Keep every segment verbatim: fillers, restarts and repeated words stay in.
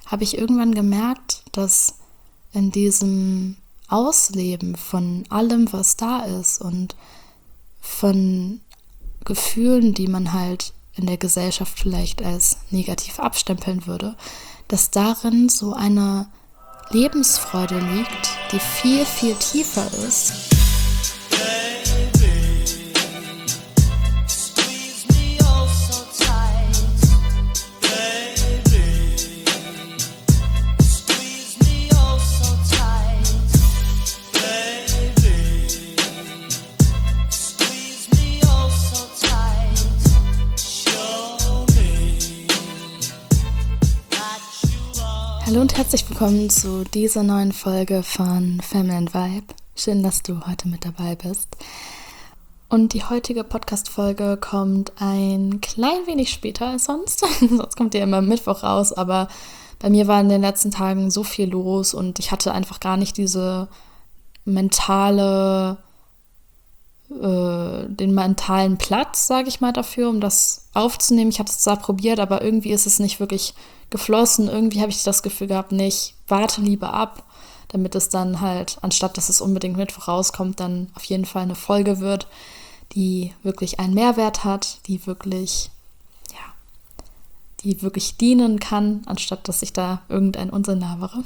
habe ich irgendwann gemerkt, dass in diesem Ausleben von allem, was da ist und von Gefühlen, die man halt in der Gesellschaft vielleicht als negativ abstempeln würde, dass darin so eine Lebensfreude liegt, die viel, viel tiefer ist. Hallo und herzlich willkommen zu dieser neuen Folge von Family and Vibe. Schön, dass du heute mit dabei bist. Und die heutige Podcast-Folge kommt ein klein wenig später als sonst. Sonst kommt die immer am Mittwoch raus, aber bei mir war in den letzten Tagen so viel los und ich hatte einfach gar nicht diese mentale, äh, den mentalen Platz, sage ich mal, dafür, um das aufzunehmen. Ich habe es zwar probiert, aber irgendwie ist es nicht wirklich geflossen. Irgendwie habe ich das Gefühl gehabt, nee, ich warte lieber ab, damit es dann halt, anstatt dass es unbedingt Mittwoch rauskommt, dann auf jeden Fall eine Folge wird, die wirklich einen Mehrwert hat, die wirklich, ja, die wirklich dienen kann, anstatt dass ich da irgendein Unsinn labere.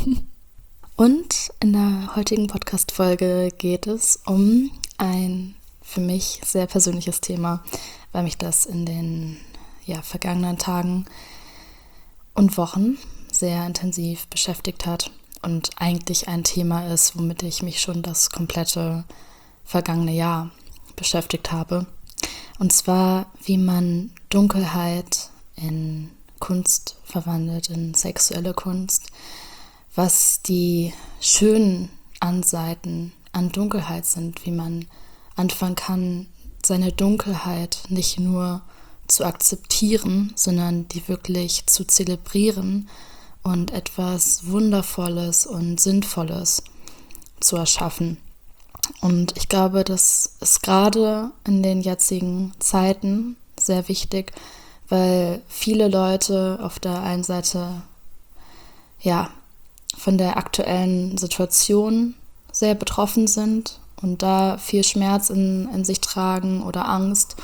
Und in der heutigen Podcast-Folge geht es um ein für mich sehr persönliches Thema, weil mich das in den ja, vergangenen Tagen und Wochen sehr intensiv beschäftigt hat und eigentlich ein Thema ist, womit ich mich schon das komplette vergangene Jahr beschäftigt habe. Und zwar, wie man Dunkelheit in Kunst verwandelt, in sexuelle Kunst, was die schönen Anseiten an Dunkelheit sind, wie man anfangen kann, seine Dunkelheit nicht nur zu akzeptieren, sondern die wirklich zu zelebrieren und etwas Wundervolles und Sinnvolles zu erschaffen. Und ich glaube, das ist gerade in den jetzigen Zeiten sehr wichtig, weil viele Leute auf der einen Seite ja von der aktuellen Situation sehr betroffen sind und da viel Schmerz in, in sich tragen oder Angst.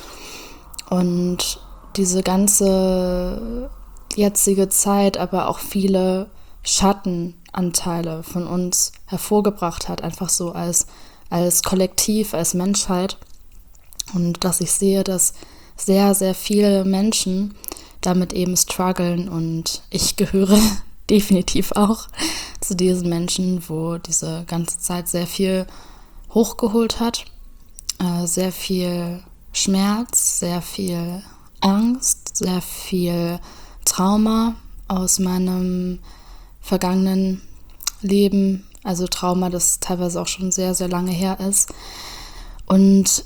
Und diese ganze jetzige Zeit aber auch viele Schattenanteile von uns hervorgebracht hat, einfach so als, als Kollektiv, als Menschheit. Und dass ich sehe, dass sehr, sehr viele Menschen damit eben strugglen und ich gehöre definitiv auch zu diesen Menschen, wo diese ganze Zeit sehr viel hochgeholt hat, äh, sehr viel Schmerz, sehr viel Angst, sehr viel Trauma aus meinem vergangenen Leben, also Trauma, das teilweise auch schon sehr, sehr lange her ist. Und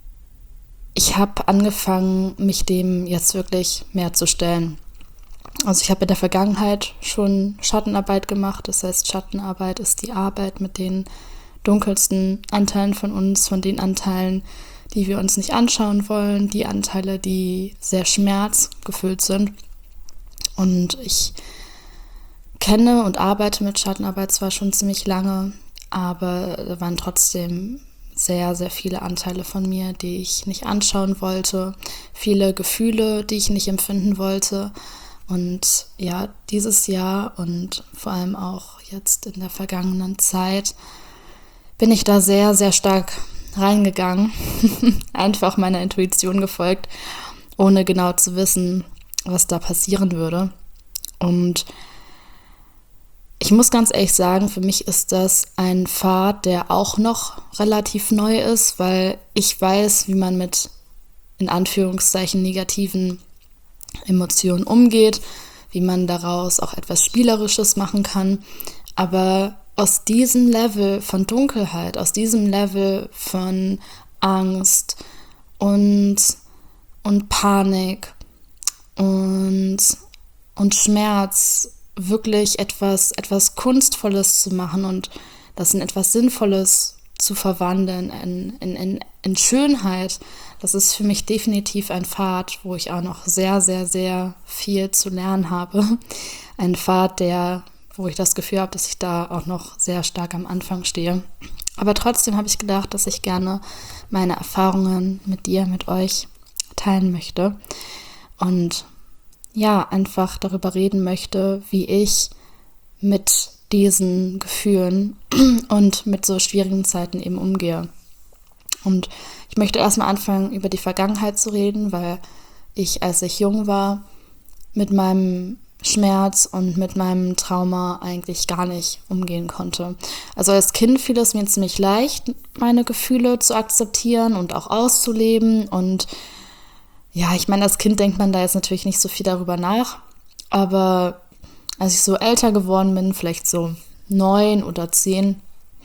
ich habe angefangen, mich dem jetzt wirklich mehr zu stellen. Also ich habe in der Vergangenheit schon Schattenarbeit gemacht, das heißt, Schattenarbeit ist die Arbeit mit den dunkelsten Anteilen von uns, von den Anteilen, die wir uns nicht anschauen wollen, die Anteile, die sehr schmerzgefüllt sind. Und ich kenne und arbeite mit Schattenarbeit zwar schon ziemlich lange, aber da waren trotzdem sehr, sehr viele Anteile von mir, die ich nicht anschauen wollte, viele Gefühle, die ich nicht empfinden wollte. Und ja, dieses Jahr und vor allem auch jetzt in der vergangenen Zeit bin ich da sehr, sehr stark reingegangen, einfach meiner Intuition gefolgt, ohne genau zu wissen, was da passieren würde. Und ich muss ganz ehrlich sagen, für mich ist das ein Pfad, der auch noch relativ neu ist, weil ich weiß, wie man mit in Anführungszeichen negativen Emotionen umgeht, wie man daraus auch etwas Spielerisches machen kann, aber aus diesem Level von Dunkelheit, aus diesem Level von Angst und, und Panik und, und Schmerz wirklich etwas, etwas Kunstvolles zu machen und das in etwas Sinnvolles zu verwandeln in, in, in, in Schönheit, das ist für mich definitiv ein Pfad, wo ich auch noch sehr, sehr, sehr viel zu lernen habe. Ein Pfad, der, wo ich das Gefühl habe, dass ich da auch noch sehr stark am Anfang stehe. Aber trotzdem habe ich gedacht, dass ich gerne meine Erfahrungen mit dir, mit euch teilen möchte. Und ja, einfach darüber reden möchte, wie ich mit diesen Gefühlen und mit so schwierigen Zeiten eben umgehe. Und ich möchte erstmal anfangen, über die Vergangenheit zu reden, weil ich, als ich jung war, mit meinem Schmerz und mit meinem Trauma eigentlich gar nicht umgehen konnte. Also als Kind fiel es mir ziemlich leicht, meine Gefühle zu akzeptieren und auch auszuleben. Und ja, ich meine, als Kind denkt man da jetzt natürlich nicht so viel darüber nach, aber als ich so älter geworden bin, vielleicht so neun oder zehn,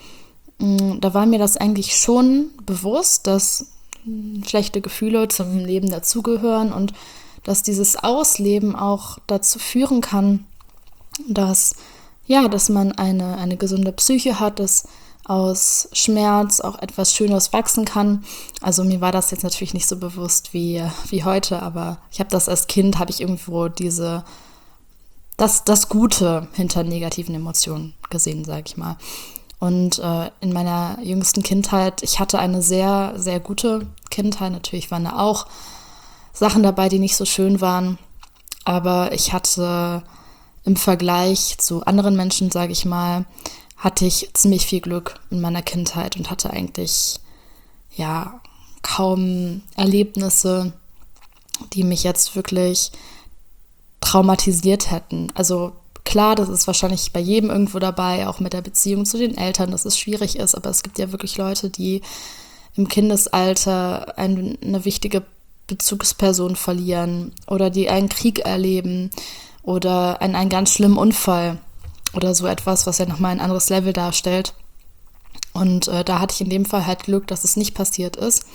da war mir das eigentlich schon bewusst, dass schlechte Gefühle zum Leben dazugehören und dass dieses Ausleben auch dazu führen kann, dass, ja, dass man eine, eine gesunde Psyche hat, dass aus Schmerz auch etwas Schönes wachsen kann. Also mir war das jetzt natürlich nicht so bewusst wie, wie heute, aber ich habe das als Kind, habe ich irgendwo diese, das, das Gute hinter negativen Emotionen gesehen, sage ich mal. Und äh, in meiner jüngsten Kindheit, ich hatte eine sehr, sehr gute Kindheit. Natürlich waren da auch Sachen dabei, die nicht so schön waren. Aber ich hatte im Vergleich zu anderen Menschen, sage ich mal, hatte ich ziemlich viel Glück in meiner Kindheit und hatte eigentlich ja kaum Erlebnisse, die mich jetzt wirklich traumatisiert hätten. Also klar, das ist wahrscheinlich bei jedem irgendwo dabei, auch mit der Beziehung zu den Eltern, dass es schwierig ist, aber es gibt ja wirklich Leute, die im Kindesalter eine, eine wichtige Bezugsperson verlieren oder die einen Krieg erleben oder einen, einen ganz schlimmen Unfall oder so etwas, was ja nochmal ein anderes Level darstellt. Und äh, da hatte ich in dem Fall halt Glück, dass es nicht passiert ist.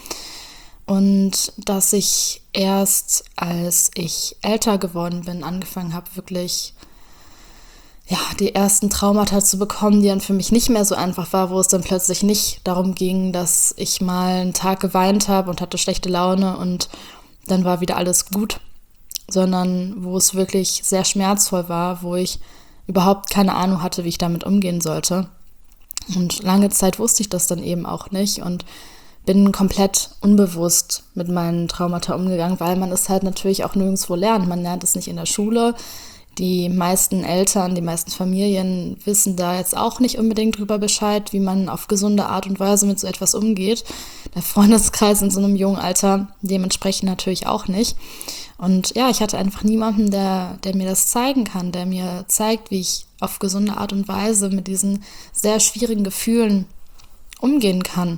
Und dass ich erst, als ich älter geworden bin, angefangen habe, wirklich ja, die ersten Traumata zu bekommen, die dann für mich nicht mehr so einfach war, wo es dann plötzlich nicht darum ging, dass ich mal einen Tag geweint habe und hatte schlechte Laune und dann war wieder alles gut, sondern wo es wirklich sehr schmerzvoll war, wo ich überhaupt keine Ahnung hatte, wie ich damit umgehen sollte. Und lange Zeit wusste ich das dann eben auch nicht und bin komplett unbewusst mit meinen Traumata umgegangen, weil man es halt natürlich auch nirgendwo lernt. Man lernt es nicht in der Schule. Die meisten Eltern, die meisten Familien wissen da jetzt auch nicht unbedingt drüber Bescheid, wie man auf gesunde Art und Weise mit so etwas umgeht. Der Freundeskreis in so einem jungen Alter dementsprechend natürlich auch nicht. Und ja, ich hatte einfach niemanden, der, der mir das zeigen kann, der mir zeigt, wie ich auf gesunde Art und Weise mit diesen sehr schwierigen Gefühlen umgehen kann.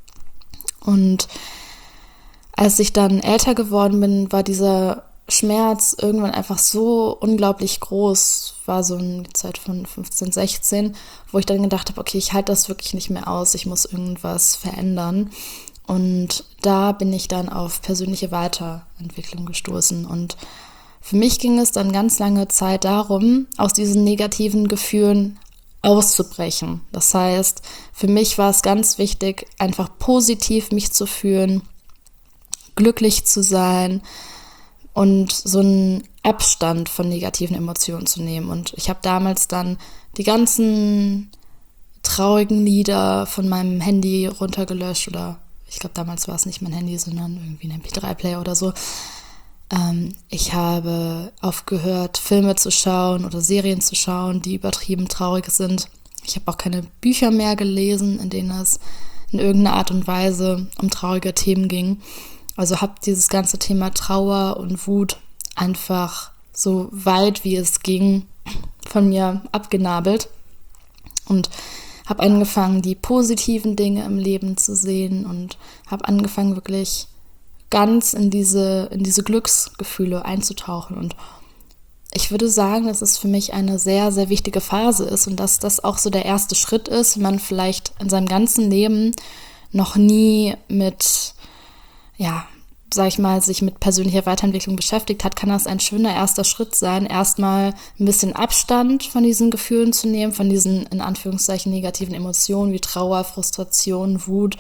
Und als ich dann älter geworden bin, war dieser Schmerz irgendwann einfach so unglaublich groß, war so eine Zeit von fünfzehn, sechzehn, wo ich dann gedacht habe, okay, ich halte das wirklich nicht mehr aus, ich muss irgendwas verändern. Und da bin ich dann auf persönliche Weiterentwicklung gestoßen. Und für mich ging es dann ganz lange Zeit darum, aus diesen negativen Gefühlen auszubrechen. Das heißt, für mich war es ganz wichtig, einfach positiv mich zu fühlen, glücklich zu sein und so einen Abstand von negativen Emotionen zu nehmen. Und ich habe damals dann die ganzen traurigen Lieder von meinem Handy runtergelöscht oder ich glaube, damals war es nicht mein Handy, sondern irgendwie ein M P drei Player oder so. Ähm, ich habe aufgehört, Filme zu schauen oder Serien zu schauen, die übertrieben traurig sind. Ich habe auch keine Bücher mehr gelesen, in denen es in irgendeiner Art und Weise um traurige Themen ging. Also habe dieses ganze Thema Trauer und Wut einfach so weit wie es ging von mir abgenabelt und habe angefangen, die positiven Dinge im Leben zu sehen und habe angefangen, wirklich ganz in diese, in diese Glücksgefühle einzutauchen. Und ich würde sagen, dass es für mich eine sehr, sehr wichtige Phase ist und dass das auch so der erste Schritt ist, wenn man vielleicht in seinem ganzen Leben noch nie mit ja, sag ich mal, sich mit persönlicher Weiterentwicklung beschäftigt hat, kann das ein schöner erster Schritt sein, erstmal ein bisschen Abstand von diesen Gefühlen zu nehmen, von diesen in Anführungszeichen negativen Emotionen wie Trauer, Frustration, Wut,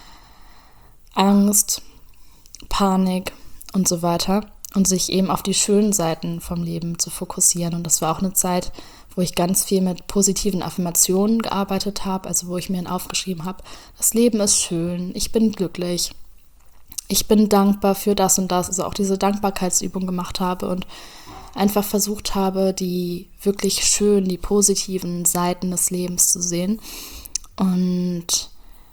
Angst, Panik und so weiter und sich eben auf die schönen Seiten vom Leben zu fokussieren. Und das war auch eine Zeit, wo ich ganz viel mit positiven Affirmationen gearbeitet habe, also wo ich mir dann aufgeschrieben habe, das Leben ist schön, ich bin glücklich, ich bin dankbar für das und das, also auch diese Dankbarkeitsübung gemacht habe und einfach versucht habe, die wirklich schönen, die positiven Seiten des Lebens zu sehen. Und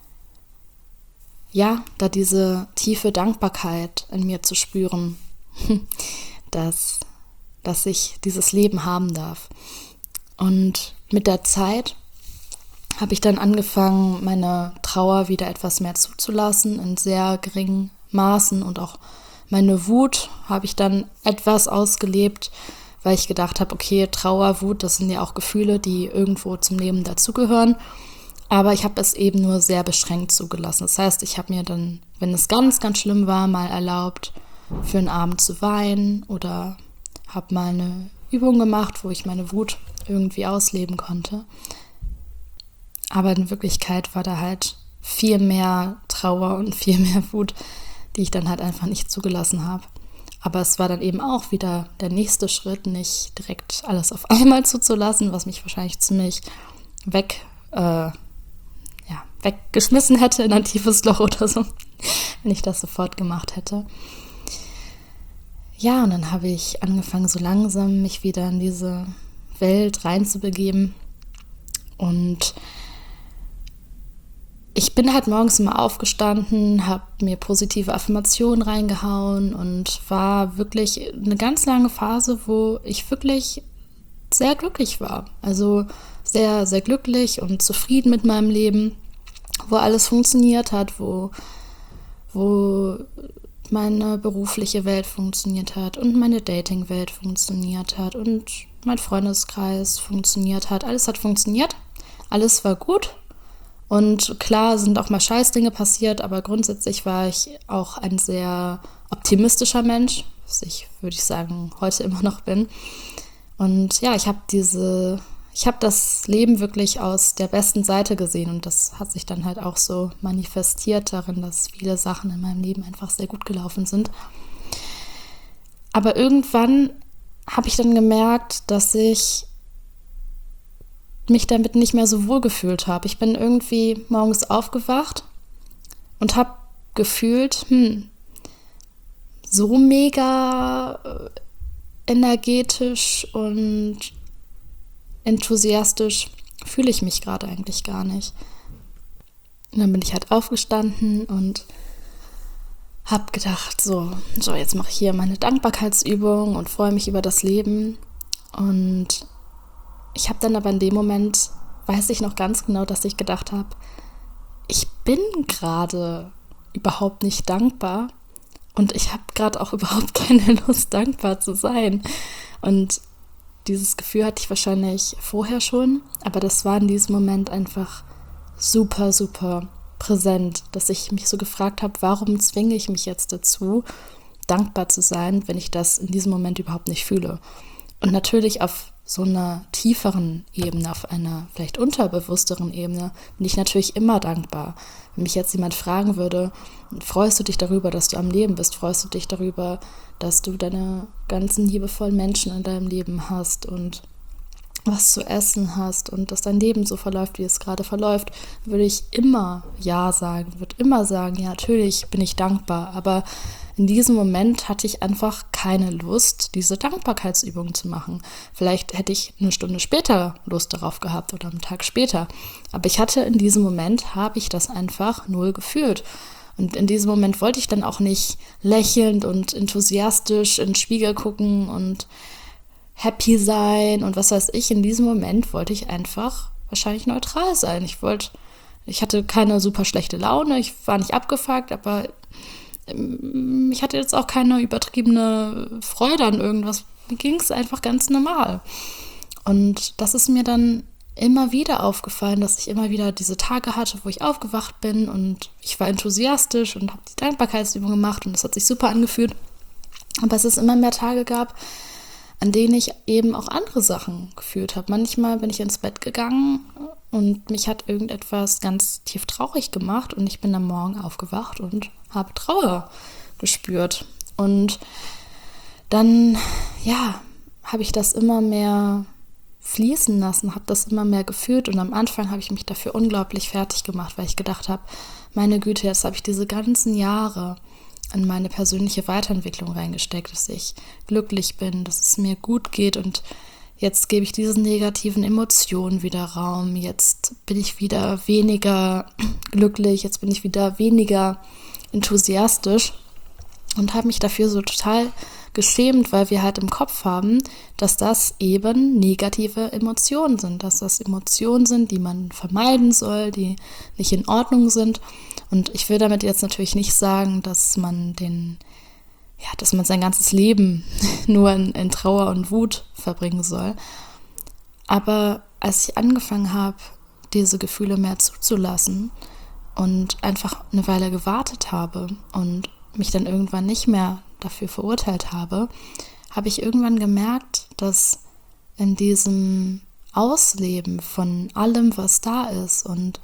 ja, da diese tiefe Dankbarkeit in mir zu spüren, dass, dass ich dieses Leben haben darf. Und mit der Zeit habe ich dann angefangen, meine Trauer wieder etwas mehr zuzulassen, in sehr geringen Maßen, und auch meine Wut habe ich dann etwas ausgelebt, weil ich gedacht habe, okay, Trauer, Wut, das sind ja auch Gefühle, die irgendwo zum Leben dazugehören, aber ich habe es eben nur sehr beschränkt zugelassen. Das heißt, ich habe mir dann, wenn es ganz, ganz schlimm war, mal erlaubt, für einen Abend zu weinen oder habe mal eine Übung gemacht, wo ich meine Wut irgendwie ausleben konnte. Aber in Wirklichkeit war da halt viel mehr Trauer und viel mehr Wut, die ich dann halt einfach nicht zugelassen habe. Aber es war dann eben auch wieder der nächste Schritt, nicht direkt alles auf einmal zuzulassen, was mich wahrscheinlich ziemlich weg, äh, ja, weggeschmissen hätte in ein tiefes Loch oder so, wenn ich das sofort gemacht hätte. Ja, und dann habe ich angefangen, so langsam mich wieder in diese Welt reinzubegeben. Und ich bin halt morgens immer aufgestanden, habe mir positive Affirmationen reingehauen und war wirklich eine ganz lange Phase, wo ich wirklich sehr glücklich war. Also sehr, sehr glücklich und zufrieden mit meinem Leben, wo alles funktioniert hat, wo, wo meine berufliche Welt funktioniert hat und meine Dating-Welt funktioniert hat und mein Freundeskreis funktioniert hat. Alles hat funktioniert, alles war gut. Und klar sind auch mal Scheißdinge passiert, aber grundsätzlich war ich auch ein sehr optimistischer Mensch, was ich, würde ich sagen, heute immer noch bin. Und ja, ich habe diese, ich habe das Leben wirklich aus der besten Seite gesehen und das hat sich dann halt auch so manifestiert darin, dass viele Sachen in meinem Leben einfach sehr gut gelaufen sind. Aber irgendwann habe ich dann gemerkt, dass ich mich damit nicht mehr so wohl gefühlt habe. Ich bin irgendwie morgens aufgewacht und habe gefühlt, hm, so mega energetisch und enthusiastisch fühle ich mich gerade eigentlich gar nicht. Und dann bin ich halt aufgestanden und habe gedacht, so, so jetzt mache ich hier meine Dankbarkeitsübung und freue mich über das Leben. Und ich habe dann aber in dem Moment, weiß ich noch ganz genau, dass ich gedacht habe, ich bin gerade überhaupt nicht dankbar und ich habe gerade auch überhaupt keine Lust, dankbar zu sein. Und dieses Gefühl hatte ich wahrscheinlich vorher schon, aber das war in diesem Moment einfach super, super präsent, dass ich mich so gefragt habe, warum zwinge ich mich jetzt dazu, dankbar zu sein, wenn ich das in diesem Moment überhaupt nicht fühle. Und natürlich auf so einer tieferen Ebene, auf einer vielleicht unterbewussteren Ebene, bin ich natürlich immer dankbar. Wenn mich jetzt jemand fragen würde, freust du dich darüber, dass du am Leben bist? Freust du dich darüber, dass du deine ganzen liebevollen Menschen in deinem Leben hast und was zu essen hast und dass dein Leben so verläuft, wie es gerade verläuft, würde ich immer Ja sagen, würde immer sagen, ja, natürlich bin ich dankbar, aber in diesem Moment hatte ich einfach keine Lust, diese Dankbarkeitsübung zu machen. Vielleicht hätte ich eine Stunde später Lust darauf gehabt oder einen Tag später, aber ich hatte in diesem Moment, habe ich das einfach null gefühlt. Und in diesem Moment wollte ich dann auch nicht lächelnd und enthusiastisch in den Spiegel gucken und happy sein und was weiß ich. In diesem Moment wollte ich einfach wahrscheinlich neutral sein. Ich wollte, ich hatte keine super schlechte Laune, ich war nicht abgefuckt, aber ich hatte jetzt auch keine übertriebene Freude an irgendwas. Mir ging es einfach ganz normal. Und das ist mir dann immer wieder aufgefallen, dass ich immer wieder diese Tage hatte, wo ich aufgewacht bin und ich war enthusiastisch und habe die Dankbarkeitsübung gemacht und das hat sich super angefühlt. Aber es ist immer mehr Tage gab, an denen ich eben auch andere Sachen gefühlt habe. Manchmal bin ich ins Bett gegangen und mich hat irgendetwas ganz tief traurig gemacht und ich bin am Morgen aufgewacht und habe Trauer gespürt. Und dann, ja, habe ich das immer mehr fließen lassen, habe das immer mehr gefühlt und am Anfang habe ich mich dafür unglaublich fertig gemacht, weil ich gedacht habe, meine Güte, jetzt habe ich diese ganzen Jahre in meine persönliche Weiterentwicklung reingesteckt, dass ich glücklich bin, dass es mir gut geht und jetzt gebe ich diesen negativen Emotionen wieder Raum, jetzt bin ich wieder weniger glücklich, jetzt bin ich wieder weniger enthusiastisch und habe mich dafür so total geschämt, weil wir halt im Kopf haben, dass das eben negative Emotionen sind, dass das Emotionen sind, die man vermeiden soll, die nicht in Ordnung sind. Und ich will damit jetzt natürlich nicht sagen, dass man den, ja, dass man sein ganzes Leben nur in, in Trauer und Wut verbringen soll. Aber als ich angefangen habe, diese Gefühle mehr zuzulassen und einfach eine Weile gewartet habe und mich dann irgendwann nicht mehr dafür verurteilt habe, habe ich irgendwann gemerkt, dass in diesem Ausleben von allem, was da ist und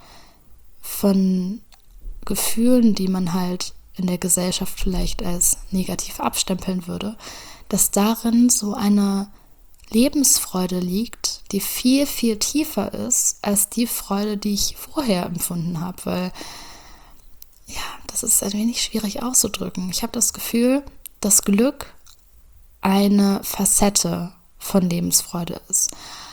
von Gefühlen, die man halt in der Gesellschaft vielleicht als negativ abstempeln würde, dass darin so eine Lebensfreude liegt, die viel, viel tiefer ist als die Freude, die ich vorher empfunden habe, weil ja, das ist ein wenig schwierig auszudrücken. Ich habe das Gefühl, dass Glück eine Facette von Lebensfreude ist,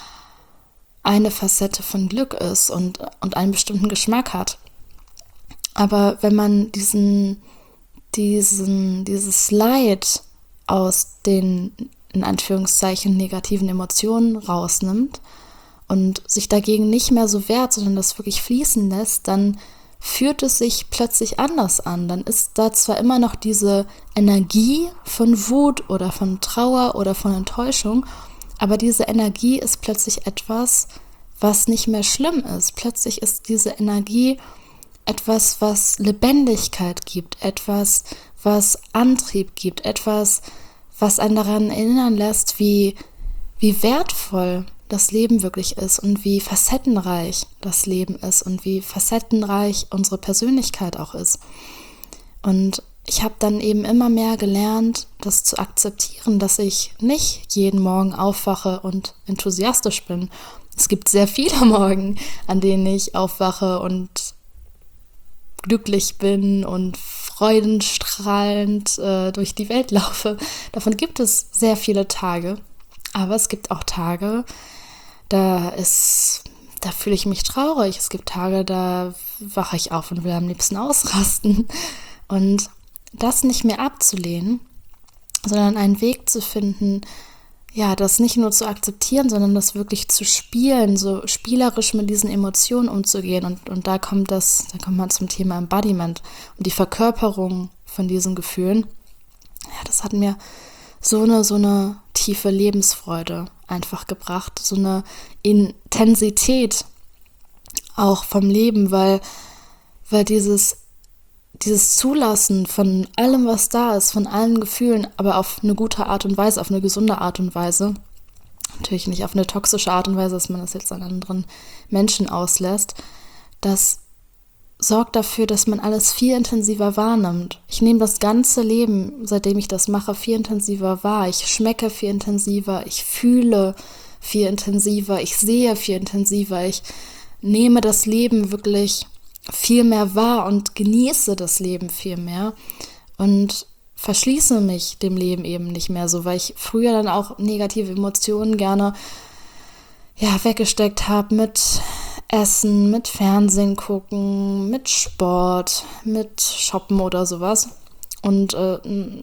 eine Facette von Glück ist und, und einen bestimmten Geschmack hat. Aber wenn man diesen, diesen, dieses Leid aus den, in Anführungszeichen, negativen Emotionen rausnimmt und sich dagegen nicht mehr so wehrt, sondern das wirklich fließen lässt, dann fühlt es sich plötzlich anders an. Dann ist da zwar immer noch diese Energie von Wut oder von Trauer oder von Enttäuschung, aber diese Energie ist plötzlich etwas, was nicht mehr schlimm ist. Plötzlich ist diese Energie etwas, was Lebendigkeit gibt, etwas, was Antrieb gibt, etwas, was einen daran erinnern lässt, wie, wie wertvoll das Leben wirklich ist und wie facettenreich das Leben ist und wie facettenreich unsere Persönlichkeit auch ist. Und ich habe dann eben immer mehr gelernt, das zu akzeptieren, dass ich nicht jeden Morgen aufwache und enthusiastisch bin. Es gibt sehr viele Morgen, an denen ich aufwache und glücklich bin und freudenstrahlend äh, durch die Welt laufe. Davon gibt es sehr viele Tage. Aber es gibt auch Tage, da ist, da fühle ich mich traurig. Es gibt Tage, da wache ich auf und will am liebsten ausrasten. Und das nicht mehr abzulehnen, sondern einen Weg zu finden, ja, das nicht nur zu akzeptieren, sondern das wirklich zu spielen, so spielerisch mit diesen Emotionen umzugehen. Und, und da kommt das, da kommt man zum Thema Embodiment und die Verkörperung von diesen Gefühlen. Ja, das hat mir so eine, so eine tiefe Lebensfreude einfach gebracht, so eine Intensität auch vom Leben, weil, weil dieses, dieses Zulassen von allem, was da ist, von allen Gefühlen, aber auf eine gute Art und Weise, auf eine gesunde Art und Weise, natürlich nicht auf eine toxische Art und Weise, dass man das jetzt an anderen Menschen auslässt, das sorgt dafür, dass man alles viel intensiver wahrnimmt. Ich nehme das ganze Leben, seitdem ich das mache, viel intensiver wahr. Ich schmecke viel intensiver, ich fühle viel intensiver, ich sehe viel intensiver, ich nehme das Leben wirklich viel mehr wahr und genieße das Leben viel mehr und verschließe mich dem Leben eben nicht mehr so, weil ich früher dann auch negative Emotionen gerne ja, weggesteckt habe mit Essen, mit Fernsehen gucken, mit Sport, mit Shoppen oder sowas. Und äh,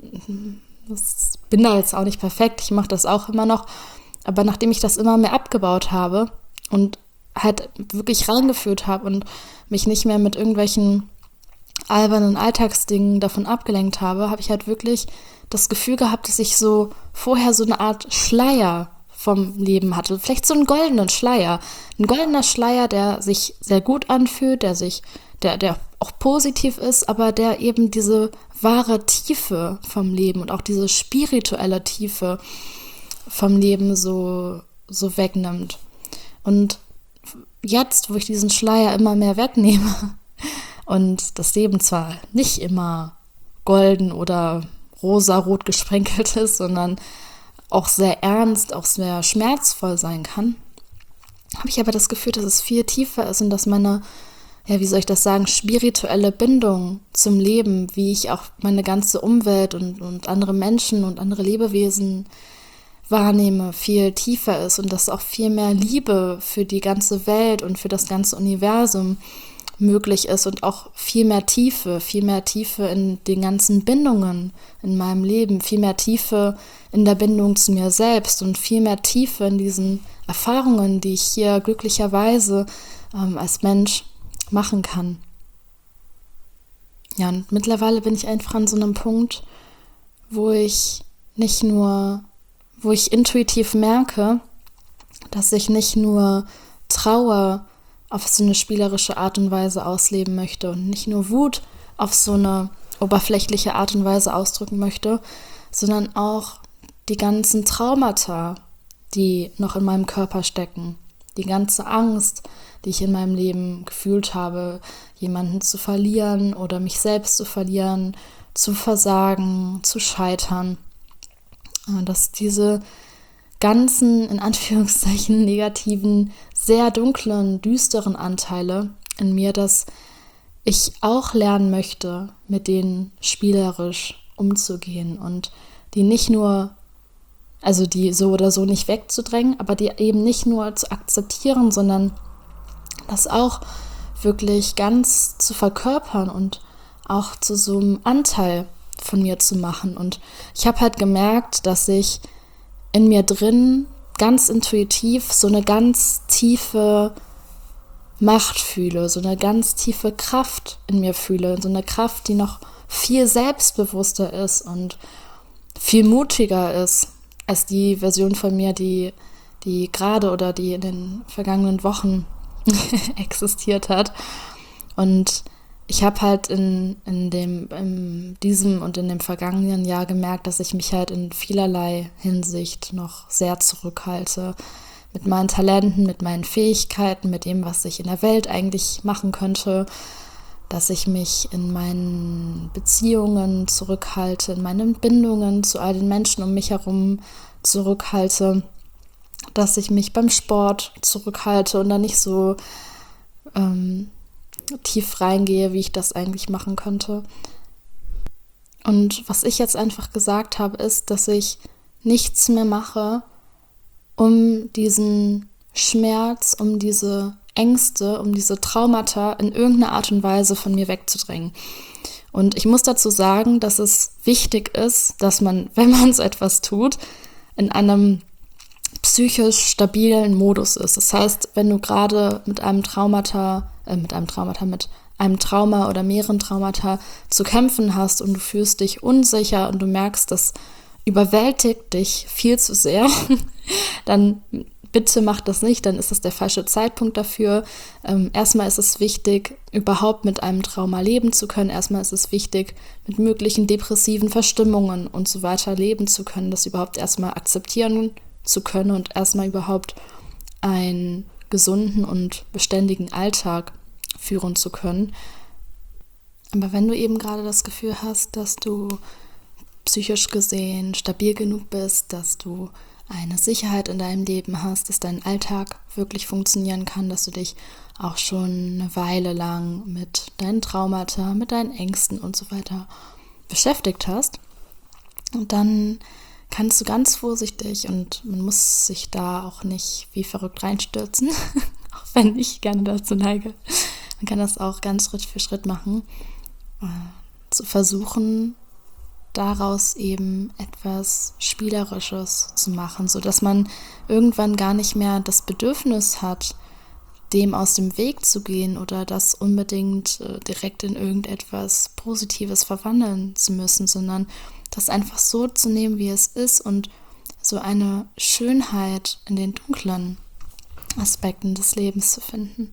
das bin da jetzt auch nicht perfekt, ich mache das auch immer noch. Aber nachdem ich das immer mehr abgebaut habe und halt wirklich reingeführt habe und mich nicht mehr mit irgendwelchen albernen Alltagsdingen davon abgelenkt habe, habe ich halt wirklich das Gefühl gehabt, dass ich so vorher so eine Art Schleier vom Leben hatte. Vielleicht so einen goldenen Schleier. Ein goldener Schleier, der sich sehr gut anfühlt, der sich, der, der auch positiv ist, aber der eben diese wahre Tiefe vom Leben und auch diese spirituelle Tiefe vom Leben so, so wegnimmt. Und jetzt, wo ich diesen Schleier immer mehr wegnehme und das Leben zwar nicht immer golden oder rosa-rot gesprenkelt ist, sondern auch sehr ernst, auch sehr schmerzvoll sein kann, habe ich aber das Gefühl, dass es viel tiefer ist und dass meine, ja, wie soll ich das sagen, spirituelle Bindung zum Leben, wie ich auch meine ganze Umwelt und, und andere Menschen und andere Lebewesen wahrnehme, viel tiefer ist und dass auch viel mehr Liebe für die ganze Welt und für das ganze Universum möglich ist und auch viel mehr Tiefe, viel mehr Tiefe in den ganzen Bindungen in meinem Leben, viel mehr Tiefe in der Bindung zu mir selbst und viel mehr Tiefe in diesen Erfahrungen, die ich hier glücklicherweise ähm, als Mensch machen kann. Ja, und mittlerweile bin ich einfach an so einem Punkt, wo ich nicht nur, wo ich intuitiv merke, dass ich nicht nur Trauer auf so eine spielerische Art und Weise ausleben möchte und nicht nur Wut auf so eine oberflächliche Art und Weise ausdrücken möchte, sondern auch die ganzen Traumata, die noch in meinem Körper stecken, die ganze Angst, die ich in meinem Leben gefühlt habe, jemanden zu verlieren oder mich selbst zu verlieren, zu versagen, zu scheitern, dass diese ganzen, in Anführungszeichen, negativen, sehr dunklen, düsteren Anteile in mir, dass ich auch lernen möchte, mit denen spielerisch umzugehen und die nicht nur, also die so oder so nicht wegzudrängen, aber die eben nicht nur zu akzeptieren, sondern das auch wirklich ganz zu verkörpern und auch zu so einem Anteil von mir zu machen. Und ich habe halt gemerkt, dass ich in mir drin ganz intuitiv so eine ganz tiefe Macht fühle, so eine ganz tiefe Kraft in mir fühle, so eine Kraft, die noch viel selbstbewusster ist und viel mutiger ist als die Version von mir, die, die gerade oder die in den vergangenen Wochen existiert hat. Und ich habe halt in, in dem, in diesem und in dem vergangenen Jahr gemerkt, dass ich mich halt in vielerlei Hinsicht noch sehr zurückhalte. Mit meinen Talenten, mit meinen Fähigkeiten, mit dem, was ich in der Welt eigentlich machen könnte. Dass ich mich in meinen Beziehungen zurückhalte, in meinen Bindungen zu all den Menschen um mich herum zurückhalte. Dass ich mich beim Sport zurückhalte und da nicht so ähm, tief reingehe, wie ich das eigentlich machen könnte. Und was ich jetzt einfach gesagt habe, ist, dass ich nichts mehr mache, um diesen Schmerz, um diese Ängste, um diese Traumata in irgendeiner Art und Weise von mir wegzudrängen. Und ich muss dazu sagen, dass es wichtig ist, dass man, wenn man so etwas tut, in einem psychisch stabilen Modus ist. Das heißt, wenn du gerade mit einem Traumata, äh, mit einem Traumata, mit einem Trauma oder mehreren Traumata zu kämpfen hast und du fühlst dich unsicher und du merkst, das überwältigt dich viel zu sehr, dann bitte mach das nicht, dann ist das der falsche Zeitpunkt dafür. Ähm, erstmal ist es wichtig, überhaupt mit einem Trauma leben zu können. Erstmal ist es wichtig, mit möglichen depressiven Verstimmungen und so weiter leben zu können, das überhaupt erstmal akzeptieren zu können und erstmal überhaupt einen gesunden und beständigen Alltag führen zu können. Aber wenn du eben gerade das Gefühl hast, dass du psychisch gesehen stabil genug bist, dass du eine Sicherheit in deinem Leben hast, dass dein Alltag wirklich funktionieren kann, dass du dich auch schon eine Weile lang mit deinen Traumata, mit deinen Ängsten und so weiter beschäftigt hast, und dann kannst du ganz vorsichtig, und man muss sich da auch nicht wie verrückt reinstürzen, auch wenn ich gerne dazu neige, man kann das auch ganz Schritt für Schritt machen, äh, zu versuchen, daraus eben etwas Spielerisches zu machen, sodass man irgendwann gar nicht mehr das Bedürfnis hat, dem aus dem Weg zu gehen oder das unbedingt äh, direkt in irgendetwas Positives verwandeln zu müssen, sondern das einfach so zu nehmen, wie es ist und so eine Schönheit in den dunklen Aspekten des Lebens zu finden.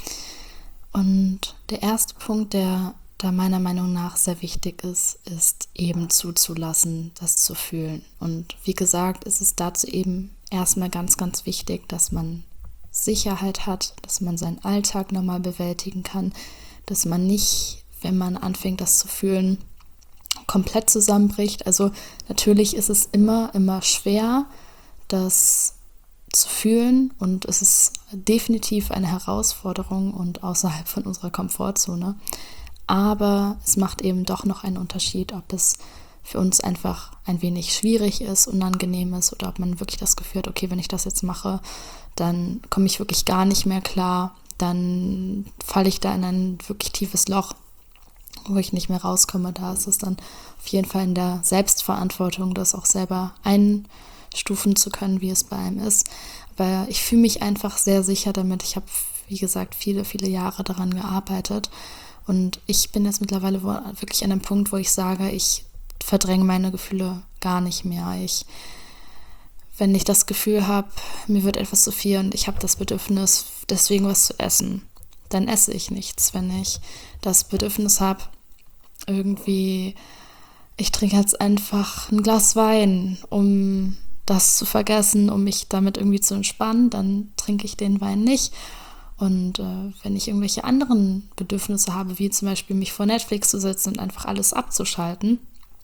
Und der erste Punkt, der da meiner Meinung nach sehr wichtig ist, ist eben zuzulassen, das zu fühlen. Und wie gesagt, ist es dazu eben erstmal ganz, ganz wichtig, dass man Sicherheit hat, dass man seinen Alltag normal bewältigen kann, dass man nicht, wenn man anfängt, das zu fühlen, komplett zusammenbricht. Also natürlich ist es immer, immer schwer, das zu fühlen, und es ist definitiv eine Herausforderung und außerhalb von unserer Komfortzone. Aber es macht eben doch noch einen Unterschied, ob es für uns einfach ein wenig schwierig ist, unangenehm ist, oder ob man wirklich das Gefühl hat, okay, wenn ich das jetzt mache, dann komme ich wirklich gar nicht mehr klar, dann falle ich da in ein wirklich tiefes Loch, wo ich nicht mehr rauskomme. Da ist es dann auf jeden Fall in der Selbstverantwortung, das auch selber einstufen zu können, wie es bei einem ist. Aber ich fühle mich einfach sehr sicher damit. Ich habe, wie gesagt, viele, viele Jahre daran gearbeitet. Und ich bin jetzt mittlerweile wirklich an einem Punkt, wo ich sage, ich verdränge meine Gefühle gar nicht mehr. Ich, wenn ich das Gefühl habe, mir wird etwas zu viel und ich habe das Bedürfnis, deswegen was zu essen, dann esse ich nichts. Wenn ich das Bedürfnis habe, irgendwie, ich trinke jetzt einfach ein Glas Wein, um das zu vergessen, um mich damit irgendwie zu entspannen, dann trinke ich den Wein nicht. Und äh, wenn ich irgendwelche anderen Bedürfnisse habe, wie zum Beispiel mich vor Netflix zu setzen und einfach alles abzuschalten,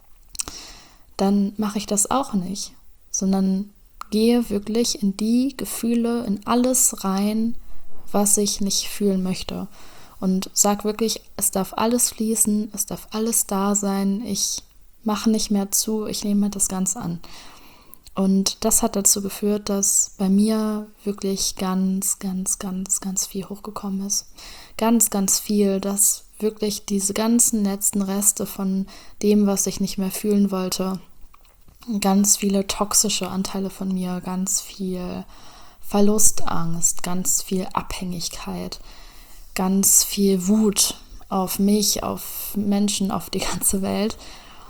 dann mache ich das auch nicht, sondern gehe wirklich in die Gefühle, in alles rein, was ich nicht fühlen möchte. Und sag wirklich, es darf alles fließen, es darf alles da sein, ich mache nicht mehr zu, ich nehme das Ganze an. Und das hat dazu geführt, dass bei mir wirklich ganz, ganz, ganz, ganz viel hochgekommen ist. Ganz, ganz viel, dass wirklich diese ganzen letzten Reste von dem, was ich nicht mehr fühlen wollte, ganz viele toxische Anteile von mir, ganz viel Verlustangst, ganz viel Abhängigkeit, ganz viel Wut auf mich, auf Menschen, auf die ganze Welt.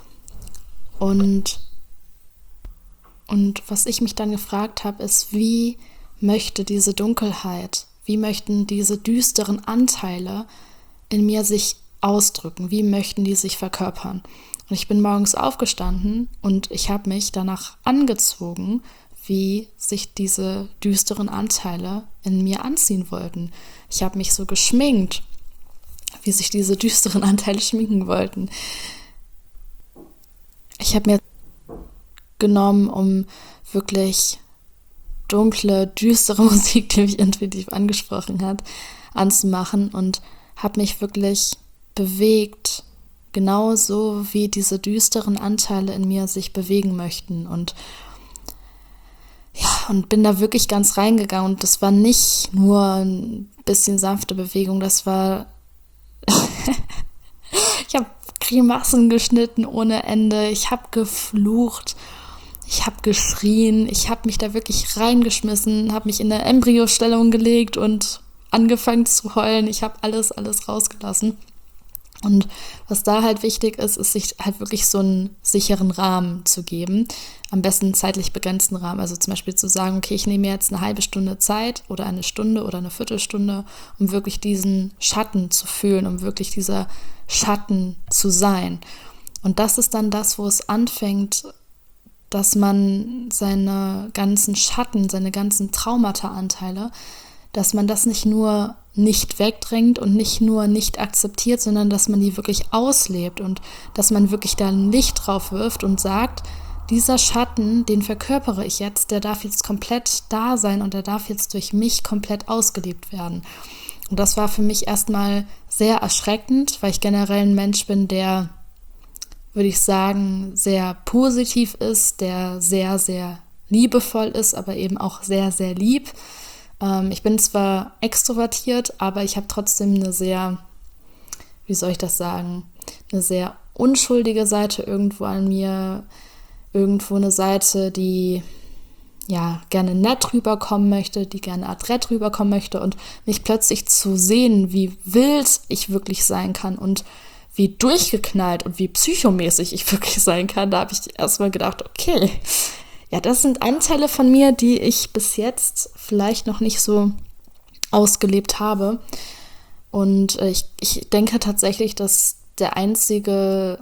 Und Und was ich mich dann gefragt habe, ist, wie möchte diese Dunkelheit, wie möchten diese düsteren Anteile in mir sich ausdrücken, wie möchten die sich verkörpern? Und ich bin morgens aufgestanden und ich habe mich danach angezogen, wie sich diese düsteren Anteile in mir anziehen wollten. Ich habe mich so geschminkt, wie sich diese düsteren Anteile schminken wollten. Ich habe mir genommen, um wirklich dunkle, düstere Musik, die mich intuitiv angesprochen hat, anzumachen, und habe mich wirklich bewegt, genauso wie diese düsteren Anteile in mir sich bewegen möchten. Und ja, und bin da wirklich ganz reingegangen, und das war nicht nur ein bisschen sanfte Bewegung, das war ich habe Grimassen geschnitten ohne Ende, ich habe geflucht, ich habe geschrien, ich habe mich da wirklich reingeschmissen, habe mich in eine Embryostellung gelegt und angefangen zu heulen. Ich habe alles, alles rausgelassen. Und was da halt wichtig ist, ist sich halt wirklich so einen sicheren Rahmen zu geben. Am besten einen zeitlich begrenzten Rahmen. Also zum Beispiel zu sagen, okay, ich nehme mir jetzt eine halbe Stunde Zeit oder eine Stunde oder eine Viertelstunde, um wirklich diesen Schatten zu fühlen, um wirklich dieser Schatten zu sein. Und das ist dann das, wo es anfängt, dass man seine ganzen Schatten, seine ganzen Traumata-Anteile, dass man das nicht nur nicht wegdrängt und nicht nur nicht akzeptiert, sondern dass man die wirklich auslebt und dass man wirklich da ein Licht drauf wirft und sagt, dieser Schatten, den verkörpere ich jetzt, der darf jetzt komplett da sein und der darf jetzt durch mich komplett ausgelebt werden. Und das war für mich erstmal sehr erschreckend, weil ich generell ein Mensch bin, der, würde ich sagen, sehr positiv ist, der sehr, sehr liebevoll ist, aber eben auch sehr, sehr lieb. Ähm, ich bin zwar extrovertiert, aber ich habe trotzdem eine sehr, wie soll ich das sagen, eine sehr unschuldige Seite irgendwo an mir, irgendwo eine Seite, die ja gerne nett rüberkommen möchte, die gerne adrett rüberkommen möchte, und mich plötzlich zu sehen, wie wild ich wirklich sein kann und wie durchgeknallt und wie psychomäßig ich wirklich sein kann, da habe ich erstmal gedacht, okay, Ja, das sind Anteile von mir, die ich bis jetzt vielleicht noch nicht so ausgelebt habe. Und äh, ich, ich denke tatsächlich, dass der einzige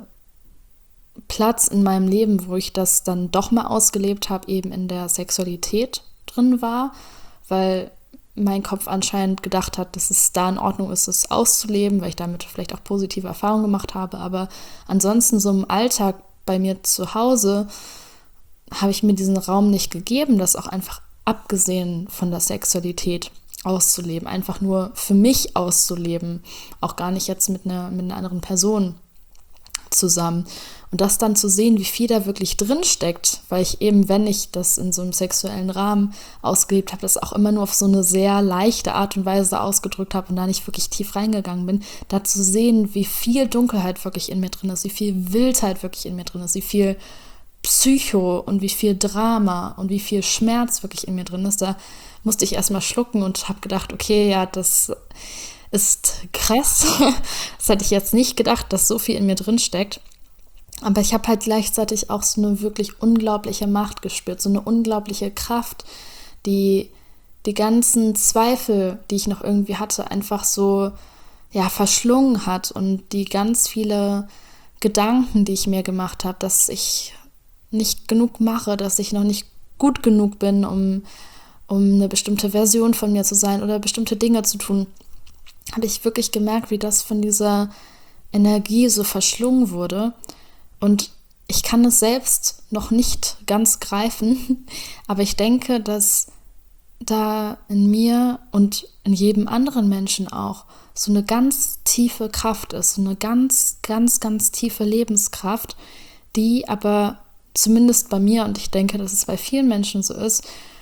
Platz in meinem Leben, wo ich das dann doch mal ausgelebt habe, eben in der Sexualität drin war, weil mein Kopf anscheinend gedacht hat, dass es da in Ordnung ist, es auszuleben, weil ich damit vielleicht auch positive Erfahrungen gemacht habe. Aber ansonsten so im Alltag bei mir zu Hause habe ich mir diesen Raum nicht gegeben, das auch einfach abgesehen von der Sexualität auszuleben, einfach nur für mich auszuleben, auch gar nicht jetzt mit einer, mit einer anderen Person zusammen. Und das dann zu sehen, wie viel da wirklich drin steckt, weil ich eben, wenn ich das in so einem sexuellen Rahmen ausgelebt habe, das auch immer nur auf so eine sehr leichte Art und Weise ausgedrückt habe und da nicht wirklich tief reingegangen bin, da zu sehen, wie viel Dunkelheit wirklich in mir drin ist, wie viel Wildheit wirklich in mir drin ist, wie viel Psycho und wie viel Drama und wie viel Schmerz wirklich in mir drin ist, da musste ich erstmal schlucken und habe gedacht, okay, ja, das ist krass. Das hätte ich jetzt nicht gedacht, dass so viel in mir drin steckt. Aber ich habe halt gleichzeitig auch so eine wirklich unglaubliche Macht gespürt, so eine unglaubliche Kraft, die die ganzen Zweifel, die ich noch irgendwie hatte, einfach so ja, verschlungen hat und die ganz viele Gedanken, die ich mir gemacht habe, dass ich nicht genug mache, dass ich noch nicht gut genug bin, um, um eine bestimmte Version von mir zu sein oder bestimmte Dinge zu tun, habe ich wirklich gemerkt, wie das von dieser Energie so verschlungen wurde. Und ich kann es selbst noch nicht ganz greifen, aber ich denke, dass da in mir und in jedem anderen Menschen auch so eine ganz tiefe Kraft ist, so eine ganz, ganz, ganz tiefe Lebenskraft, die aber zumindest bei mir, und ich denke, dass es bei vielen Menschen so ist,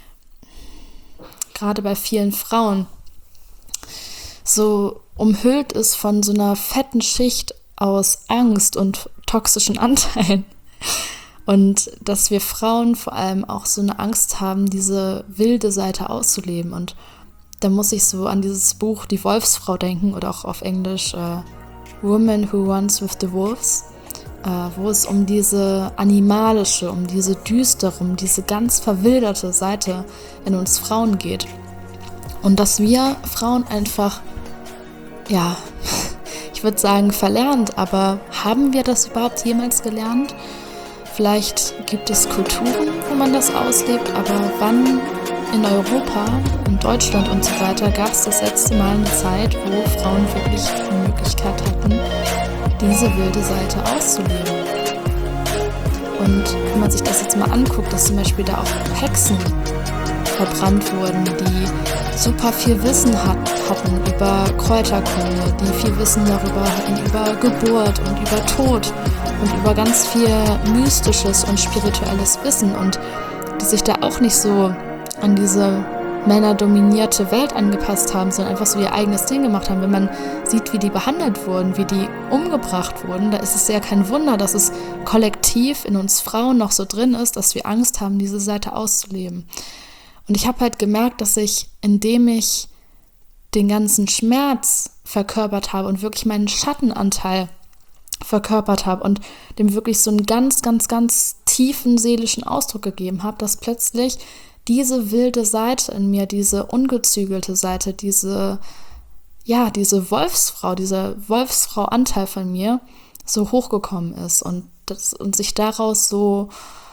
gerade bei vielen Frauen, so umhüllt ist von so einer fetten Schicht aus Angst und toxischen Anteilen. Und dass wir Frauen vor allem auch so eine Angst haben, diese wilde Seite auszuleben. Und da muss ich so an dieses Buch Die Wolfsfrau denken oder auch auf Englisch uh, Woman Who Runs with the Wolves, uh, wo es um diese animalische, um diese düstere, um diese ganz verwilderte Seite in uns Frauen geht. Und dass wir Frauen einfach, ja, ich würde sagen verlernt, aber haben wir das überhaupt jemals gelernt? Vielleicht gibt es Kulturen, wo man das auslebt, aber wann in Europa, in Deutschland und so weiter gab es das letzte Mal eine Zeit, wo Frauen wirklich die Möglichkeit hatten, diese wilde Seite auszuleben? Und wenn man sich das jetzt mal anguckt, dass zum Beispiel da auch Hexen verbrannt wurden, die super viel Wissen hat, hatten über Kräuterkunde, die viel Wissen darüber hatten, über Geburt und über Tod und über ganz viel mystisches und spirituelles Wissen und die sich da auch nicht so an diese männerdominierte Welt angepasst haben, sondern einfach so ihr eigenes Ding gemacht haben. Wenn man sieht, wie die behandelt wurden, wie die umgebracht wurden, da ist es ja kein Wunder, dass es kollektiv in uns Frauen noch so drin ist, dass wir Angst haben, diese Seite auszuleben. Und ich habe halt gemerkt, dass ich, indem ich den ganzen Schmerz verkörpert habe und wirklich meinen Schattenanteil verkörpert habe und dem wirklich so einen ganz, ganz, ganz tiefen seelischen Ausdruck gegeben habe, dass plötzlich diese wilde Seite in mir, diese ungezügelte Seite, diese, ja, diese Wolfsfrau, dieser Wolfsfrau-Anteil von mir so hochgekommen ist und, das, und sich daraus so,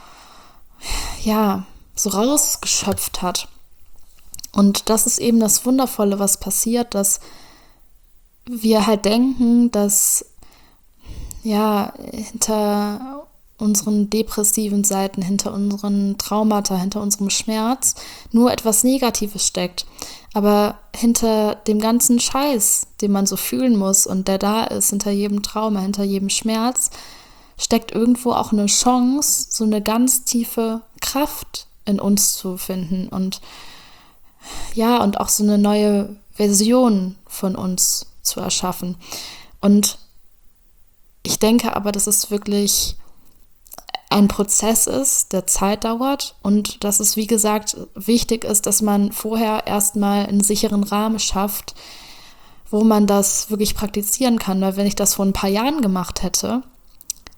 ja, so rausgeschöpft hat. Und das ist eben das Wundervolle, was passiert, dass wir halt denken, dass ja hinter unseren depressiven Seiten, hinter unseren Traumata, hinter unserem Schmerz nur etwas Negatives steckt. Aber hinter dem ganzen Scheiß, den man so fühlen muss und der da ist, hinter jedem Trauma, hinter jedem Schmerz, steckt irgendwo auch eine Chance, so eine ganz tiefe Kraft in uns zu finden und ja, und auch so eine neue Version von uns zu erschaffen. Und ich denke aber, dass es wirklich ein Prozess ist, der Zeit dauert und dass es, wie gesagt, wichtig ist, dass man vorher erstmal einen sicheren Rahmen schafft, wo man das wirklich praktizieren kann. Weil wenn ich das vor ein paar Jahren gemacht hätte,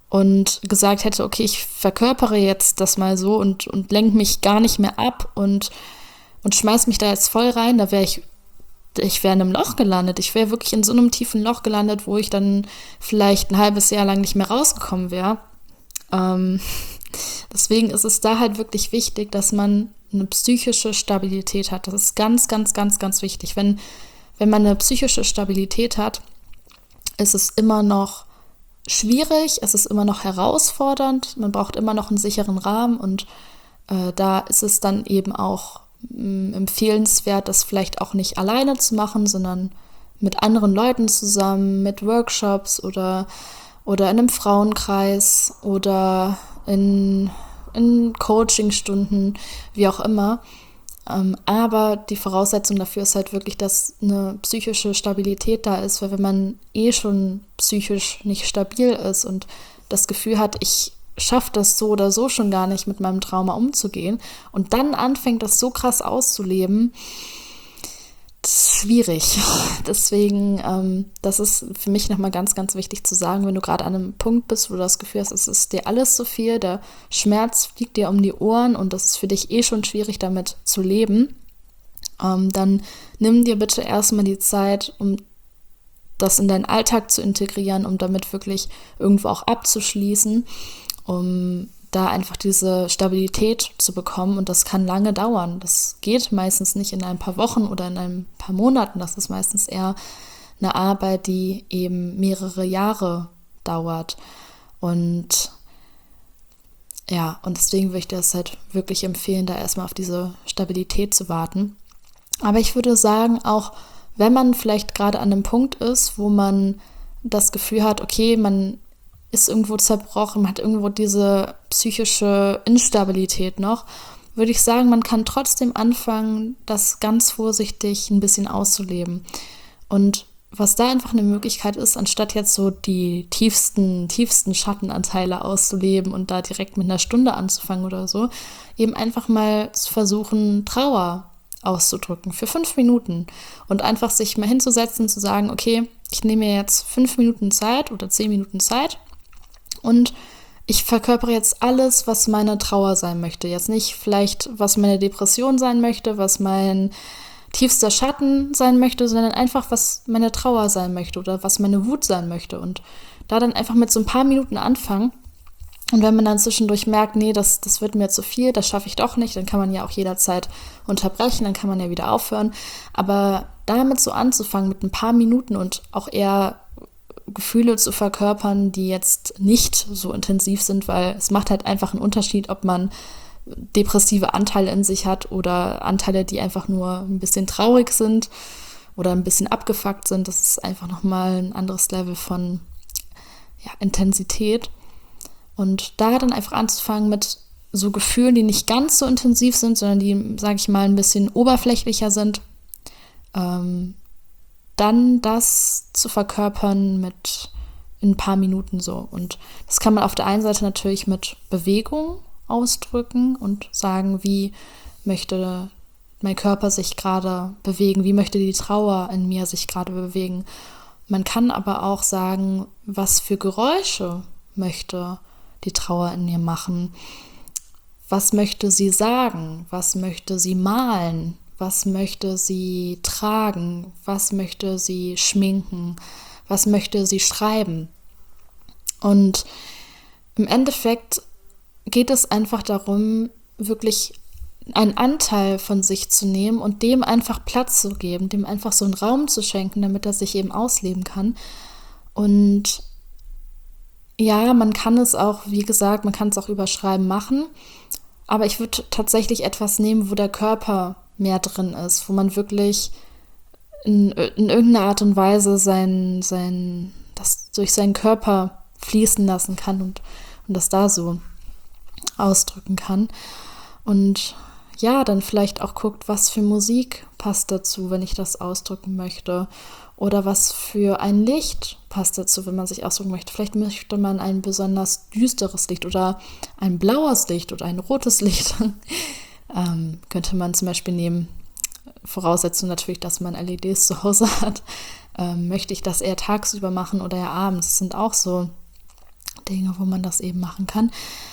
und gesagt hätte, okay, ich verkörpere jetzt das mal so und, und lenke mich gar nicht mehr ab und, und schmeiß mich da jetzt voll rein, da wäre ich, ich wäre in einem Loch gelandet. Ich wäre wirklich in so einem tiefen Loch gelandet, wo ich dann vielleicht ein halbes Jahr lang nicht mehr rausgekommen wäre. Ähm, deswegen ist es da halt wirklich wichtig, dass man eine psychische Stabilität hat. Das ist ganz, ganz, ganz, ganz wichtig. Wenn, wenn man eine psychische Stabilität hat, ist es immer noch schwierig, es ist immer noch herausfordernd, man braucht immer noch einen sicheren Rahmen und äh, da ist es dann eben auch mh, empfehlenswert, das vielleicht auch nicht alleine zu machen, sondern mit anderen Leuten zusammen, mit Workshops oder, oder in einem Frauenkreis oder in, in Coachingstunden, wie auch immer. Ähm, aber die Voraussetzung dafür ist halt wirklich, dass eine psychische Stabilität da ist, weil wenn man eh schon psychisch nicht stabil ist und das Gefühl hat, ich schaffe das so oder so schon gar nicht mit meinem Trauma umzugehen und dann anfängt, das so krass auszuleben, das ist schwierig. Deswegen, ähm, das ist für mich nochmal ganz, ganz wichtig zu sagen, wenn du gerade an einem Punkt bist, wo du das Gefühl hast, es ist dir alles zu viel, der Schmerz fliegt dir um die Ohren und das ist für dich eh schon schwierig, damit zu leben, ähm, dann nimm dir bitte erstmal die Zeit, um das in deinen Alltag zu integrieren, um damit wirklich irgendwo auch abzuschließen, um da einfach diese Stabilität zu bekommen und das kann lange dauern. Das geht meistens nicht in ein paar Wochen oder in ein paar Monaten. Das ist meistens eher eine Arbeit, die eben mehrere Jahre dauert. Und ja, und deswegen würde ich dir das halt wirklich empfehlen, da erstmal auf diese Stabilität zu warten. Aber ich würde sagen, auch wenn man vielleicht gerade an einem Punkt ist, wo man das Gefühl hat, okay, man ist irgendwo zerbrochen, man hat irgendwo diese psychische Instabilität noch, würde ich sagen, man kann trotzdem anfangen, das ganz vorsichtig ein bisschen auszuleben. Und was da einfach eine Möglichkeit ist, anstatt jetzt so die tiefsten, tiefsten Schattenanteile auszuleben und da direkt mit einer Stunde anzufangen oder so, eben einfach mal zu versuchen, Trauer auszudrücken für fünf Minuten und einfach sich mal hinzusetzen, zu sagen, okay, ich nehme mir jetzt fünf Minuten Zeit oder zehn Minuten Zeit und ich verkörpere jetzt alles, was meine Trauer sein möchte. Jetzt nicht vielleicht, was meine Depression sein möchte, was mein tiefster Schatten sein möchte, sondern einfach, was meine Trauer sein möchte oder was meine Wut sein möchte. Und da dann einfach mit so ein paar Minuten anfangen. Und wenn man dann zwischendurch merkt, nee, das, das wird mir zu viel, das schaffe ich doch nicht, dann kann man ja auch jederzeit unterbrechen, dann kann man ja wieder aufhören. Aber damit so anzufangen mit ein paar Minuten und auch eher Gefühle zu verkörpern, die jetzt nicht so intensiv sind, weil es macht halt einfach einen Unterschied, ob man depressive Anteile in sich hat oder Anteile, die einfach nur ein bisschen traurig sind oder ein bisschen abgefuckt sind. Das ist einfach nochmal ein anderes Level von ja, Intensität. Und da dann einfach anzufangen mit so Gefühlen, die nicht ganz so intensiv sind, sondern die, sage ich mal, ein bisschen oberflächlicher sind, ähm, dann das zu verkörpern mit in ein paar Minuten so. Und das kann man auf der einen Seite natürlich mit Bewegung ausdrücken und sagen, wie möchte mein Körper sich gerade bewegen, wie möchte die Trauer in mir sich gerade bewegen. Man kann aber auch sagen, was für Geräusche möchte die Trauer in mir machen, was möchte sie sagen, was möchte sie malen, was möchte sie tragen, was möchte sie schminken, was möchte sie schreiben. Und im Endeffekt geht es einfach darum, wirklich einen Anteil von sich zu nehmen und dem einfach Platz zu geben, dem einfach so einen Raum zu schenken, damit er sich eben ausleben kann. Und ja, man kann es auch, wie gesagt, man kann es auch über Schreiben machen, aber ich würde tatsächlich etwas nehmen, wo der Körper mehr drin ist, wo man wirklich in, in irgendeiner Art und Weise sein, sein, das durch seinen Körper fließen lassen kann und, und das da so ausdrücken kann. Und ja, dann vielleicht auch guckt, was für Musik passt dazu, wenn ich das ausdrücken möchte. Oder was für ein Licht passt dazu, wenn man sich ausdrücken möchte. Vielleicht möchte man ein besonders düsteres Licht oder ein blaues Licht oder ein rotes Licht. ähm, könnte man zum Beispiel nehmen. Voraussetzung natürlich, dass man L E Ds zu Hause hat. Ähm, möchte ich das eher tagsüber machen oder eher abends? Das sind auch so Dinge, wo man das eben machen kann.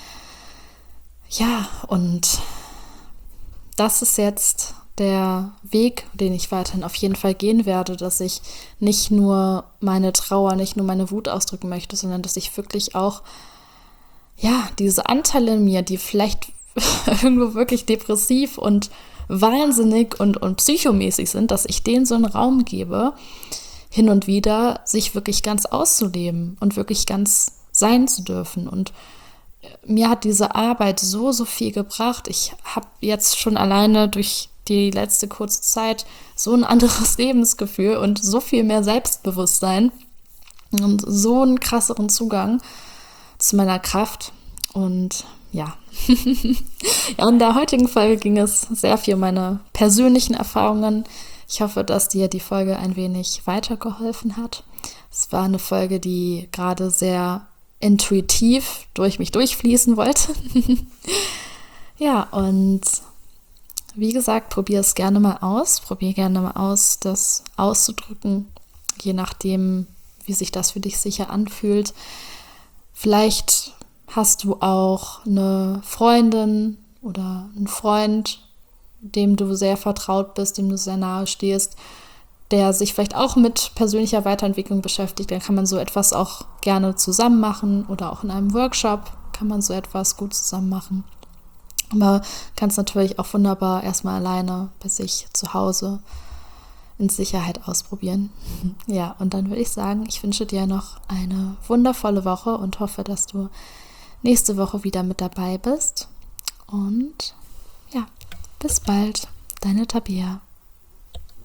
Ja, und das ist jetzt der Weg, den ich weiterhin auf jeden Fall gehen werde, dass ich nicht nur meine Trauer, nicht nur meine Wut ausdrücken möchte, sondern dass ich wirklich auch, ja, diese Anteile in mir, die vielleicht irgendwo wirklich depressiv und wahnsinnig und, und psychomäßig sind, dass ich denen so einen Raum gebe, hin und wieder sich wirklich ganz auszuleben und wirklich ganz sein zu dürfen. Und mir hat diese Arbeit so, so viel gebracht. Ich habe jetzt schon alleine durch die letzte kurze Zeit so ein anderes Lebensgefühl und so viel mehr Selbstbewusstsein und so einen krasseren Zugang zu meiner Kraft. Und ja, ja, in der heutigen Folge ging es sehr viel um meine persönlichen Erfahrungen. Ich hoffe, dass dir die Folge ein wenig weitergeholfen hat. Es war eine Folge, die gerade sehr intuitiv durch mich durchfließen wollte. Ja, und wie gesagt, probier es gerne mal aus. Probier gerne mal aus, das auszudrücken, je nachdem, wie sich das für dich sicher anfühlt. Vielleicht hast du auch eine Freundin oder einen Freund, dem du sehr vertraut bist, dem du sehr nahe stehst, der sich vielleicht auch mit persönlicher Weiterentwicklung beschäftigt. Dann kann man so etwas auch gerne zusammen machen oder auch in einem Workshop kann man so etwas gut zusammen machen. Aber kannst natürlich auch wunderbar erstmal alleine bei sich zu Hause in Sicherheit ausprobieren. Ja, und dann würde ich sagen, ich wünsche dir noch eine wundervolle Woche und hoffe, dass du nächste Woche wieder mit dabei bist. Und ja, bis bald, deine Tabea.